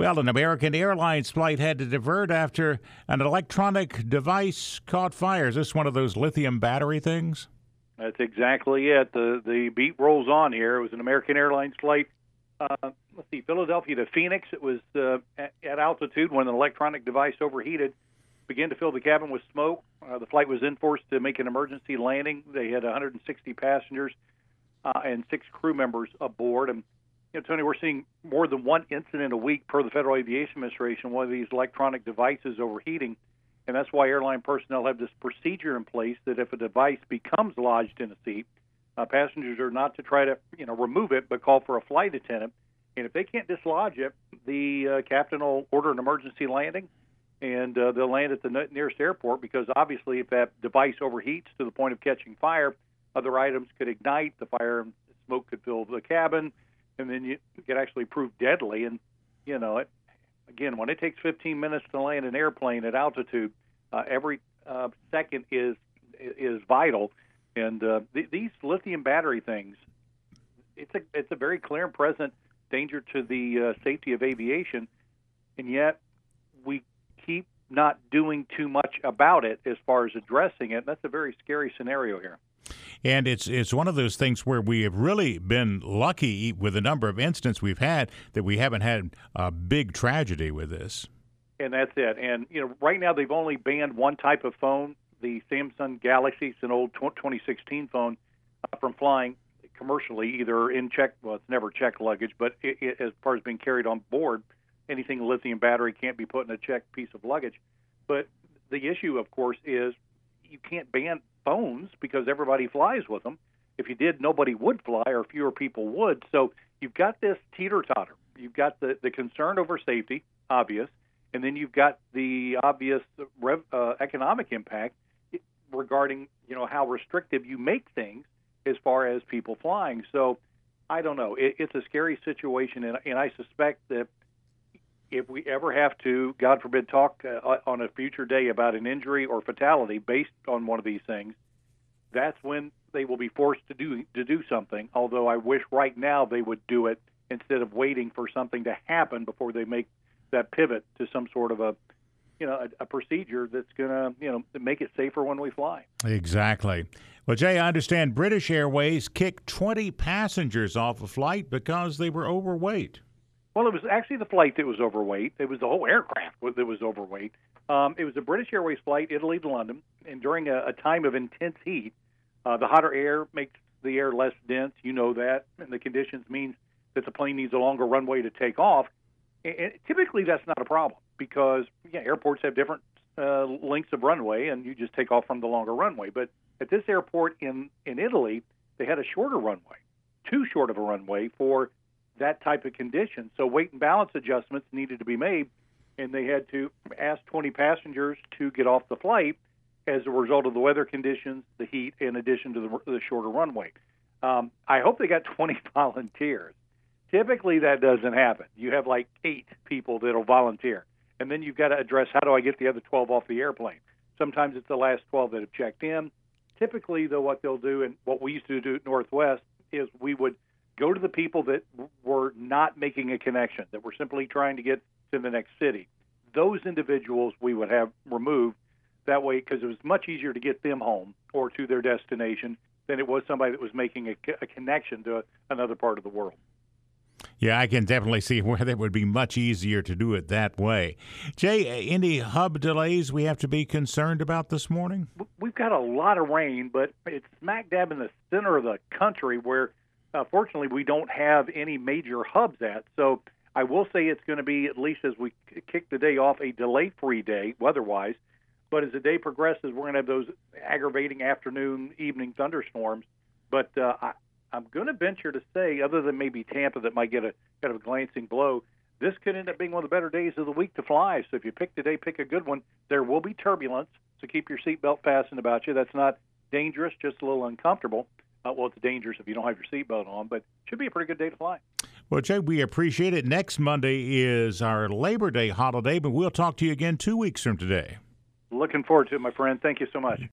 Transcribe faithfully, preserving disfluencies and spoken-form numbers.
Well, an American Airlines flight had to divert after an electronic device caught fire. Is this one of those lithium battery things? That's exactly it. The the beat rolls on here. It was an American Airlines flight. Uh, let's see, Philadelphia to Phoenix. It was uh, at, at altitude when an electronic device overheated, began to fill the cabin with smoke. Uh, the flight was then forced to make an emergency landing. They had one hundred sixty passengers uh, and six crew members aboard. And you know, Tony, we're seeing more than one incident a week per the Federal Aviation Administration, one of these electronic devices overheating. And that's why airline personnel have this procedure in place that if a device becomes lodged in a seat, uh, passengers are not to try to, you know, remove it, but call for a flight attendant. And if they can't dislodge it, the uh, captain will order an emergency landing, and uh, they'll land at the nearest airport because obviously if that device overheats to the point of catching fire, other items could ignite, the fire and smoke could fill the cabin, and then you could actually prove deadly. And, you know, it, again, when it takes fifteen minutes to land an airplane at altitude, uh, every uh, second is is vital. And uh, th- these lithium battery things, it's a it's a very clear and present danger to the uh, safety of aviation, and yet we keep not doing too much about it as far as addressing it. That's a very scary scenario here. And it's it's one of those things where we have really been lucky with the number of incidents we've had that we haven't had a big tragedy with this. And that's it. And, you know, right now they've only banned one type of phone, the Samsung Galaxy. It's an old twenty sixteen phone, uh, from flying commercially, either in check, well, it's never checked luggage, but it, it, as far as being carried on board, anything lithium battery can't be put in a checked piece of luggage. But the issue, of course, is you can't ban phones because everybody flies with them. If you did, nobody would fly, or fewer people would. So you've got this teeter-totter. You've got the, the concern over safety, obvious, and then you've got the obvious rev, uh, economic impact regarding, you know, how restrictive you make things as far as people flying. So I don't know. It, it's a scary situation, and, and I suspect that if we ever have to, God forbid, talk uh, on a future day about an injury or fatality based on one of these things, that's when they will be forced to do to do something. Although I wish right now they would do it instead of waiting for something to happen before they make that pivot to some sort of a, you know, a, a procedure that's going to, you know, make it safer when we fly. Exactly. Well, Jay, I understand British Airways kicked twenty passengers off a flight because they were overweight. Well, it was actually the flight that was overweight. It was the whole aircraft that was overweight. Um, it was a British Airways flight, Italy to London, and during a, a time of intense heat, uh, the hotter air makes the air less dense. You know that, and the conditions means that the plane needs a longer runway to take off. And, and typically, that's not a problem because yeah, airports have different uh, lengths of runway, and you just take off from the longer runway. But at this airport in, in Italy, they had a shorter runway, too short of a runway for that type of condition. So weight and balance adjustments needed to be made, and they had to ask twenty passengers to get off the flight as a result of the weather conditions, the heat, in addition to the, the shorter runway. Um, I hope they got twenty volunteers. Typically, that doesn't happen. You have like eight people that will volunteer, and then you've got to address how do I get the other twelve off the airplane. Sometimes it's the last twelve that have checked in. Typically, though, what they'll do, and what we used to do at Northwest, is we would go to the people that were not making a connection, that were simply trying to get to the next city. Those individuals we would have removed that way because it was much easier to get them home or to their destination than it was somebody that was making a, a connection to another part of the world. Yeah, I can definitely see where that would be much easier to do it that way. Jay, any hub delays we have to be concerned about this morning? We've got a lot of rain, but it's smack dab in the center of the country where Uh, fortunately, we don't have any major hubs at. So I will say it's going to be, at least as we kick the day off, a delay-free day weather-wise. But as the day progresses, we're going to have those aggravating afternoon, evening thunderstorms. But uh, I, I'm going to venture to say, other than maybe Tampa that might get a kind of a glancing blow, this could end up being one of the better days of the week to fly. So if you pick today, pick a good one. There will be turbulence, so keep your seatbelt fastened about you. That's not dangerous, just a little uncomfortable. Uh, well, it's dangerous if you don't have your seatbelt on, but it should be a pretty good day to fly. Well, Jay, we appreciate it. Next Monday is our Labor Day holiday, but we'll talk to you again two weeks from today. Looking forward to it, my friend. Thank you so much.